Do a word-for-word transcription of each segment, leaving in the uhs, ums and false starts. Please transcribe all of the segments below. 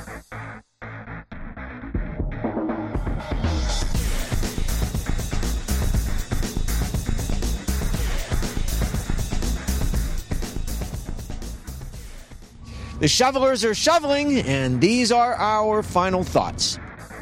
The shovelers are shoveling, and these are our final thoughts.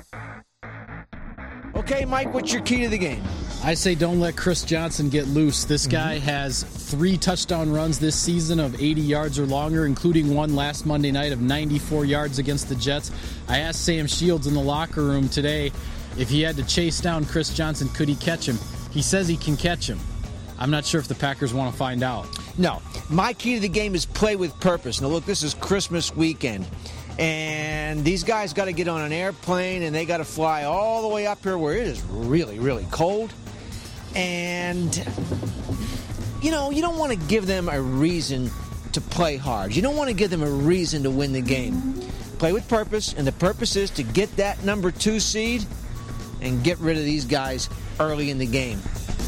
Okay, Mike, what's your key to the game? I say don't let Chris Johnson get loose. This guy mm-hmm. has three touchdown runs this season of eighty yards or longer, including one last Monday night of ninety-four yards against the Jets. I asked Sam Shields in the locker room today if he had to chase down Chris Johnson, could he catch him? He says he can catch him. I'm not sure if the Packers want to find out. No. My key to the game is play with purpose. Now, look, this is Christmas weekend, and these guys got to get on an airplane, and they got to fly all the way up here where it is really, really cold. And, you know, you don't want to give them a reason to play hard. You don't want to give them a reason to win the game. Play with purpose, and the purpose is to get that number two seed and get rid of these guys early in the game.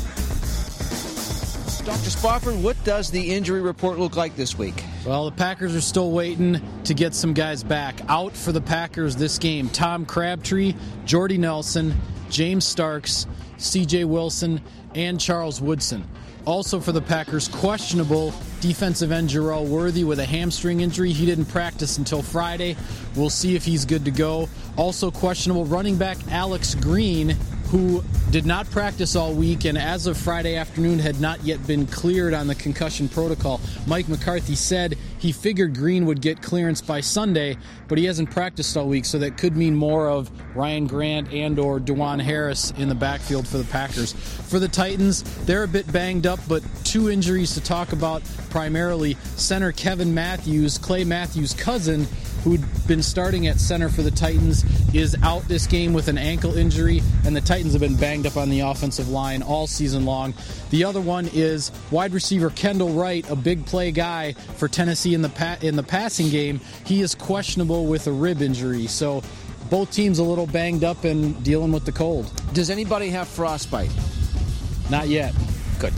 Doctor Spofford, what does the injury report look like this week? Well, the Packers are still waiting to get some guys back. Out for the Packers this game, Tom Crabtree, Jordy Nelson, James Starks, C J Wilson, and Charles Woodson. Also for the Packers, questionable defensive end Jarrell Worthy with a hamstring injury. He didn't practice until Friday. We'll see if he's good to go. Also questionable running back Alex Green, who did not practice all week and as of Friday afternoon had not yet been cleared on the concussion protocol. Mike McCarthy said he figured Green would get clearance by Sunday, but he hasn't practiced all week, so that could mean more of Ryan Grant and or DeJuan Harris in the backfield for the Packers. For the Titans, they're a bit banged up, but two injuries to talk about primarily. Center Kevin Matthews, Clay Matthews' cousin, who'd been starting at center for the Titans, is out this game with an ankle injury, and the Titans have been banged up on the offensive line all season long. The other one is wide receiver Kendall Wright, a big play guy for Tennessee in the pa- in the passing game. He is questionable with a rib injury, so both teams a little banged up and dealing with the cold. Does anybody have frostbite? Not yet. Good.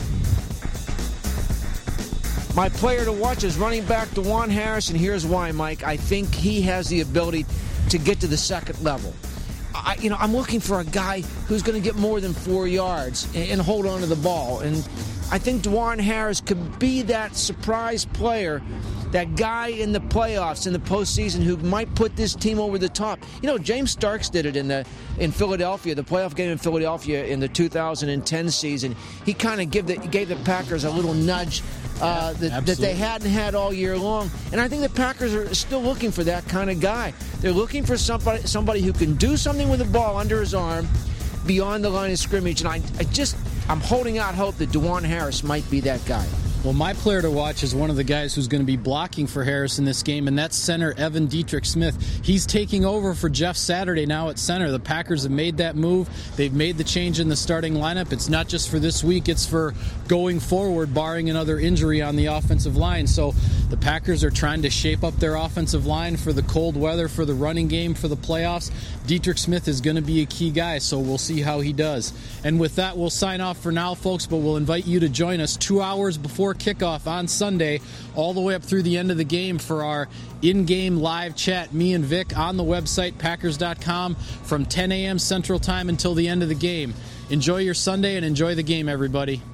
My player to watch is running back DeJuan Harris, and here's why, Mike. I think he has the ability to get to the second level. I, you know, I'm looking for a guy who's going to get more than four yards and, and hold on to the ball. And I think DeJuan Harris could be that surprise player, that guy in the playoffs, in the postseason, who might put this team over the top. You know, James Starks did it in the in Philadelphia, the playoff game in Philadelphia in the two thousand ten season. He kind of gave the gave the Packers a little nudge uh, that, that they hadn't had all year long. And I think the Packers are still looking for that kind of guy. They're looking for somebody somebody who can do something with the ball under his arm beyond the line of scrimmage. And I, I just, I'm holding out hope that DeJuan Harris might be that guy. Well, my player to watch is one of the guys who's going to be blocking for Harris in this game, and that's center Evan Dietrich Smith. He's taking over for Jeff Saturday now at center. The Packers have made that move. They've made the change in the starting lineup. It's not just for this week. It's for going forward, barring another injury on the offensive line. So the Packers are trying to shape up their offensive line for the cold weather, for the running game, for the playoffs. Dietrich Smith is going to be a key guy, so we'll see how he does. And with that, we'll sign off for now, folks, but we'll invite you to join us two hours before kickoff on Sunday, all the way up through the end of the game for our in-game live chat, me and Vic, on the website, Packers dot com, from ten a.m. Central Time until the end of the game. Enjoy your Sunday and enjoy the game, everybody.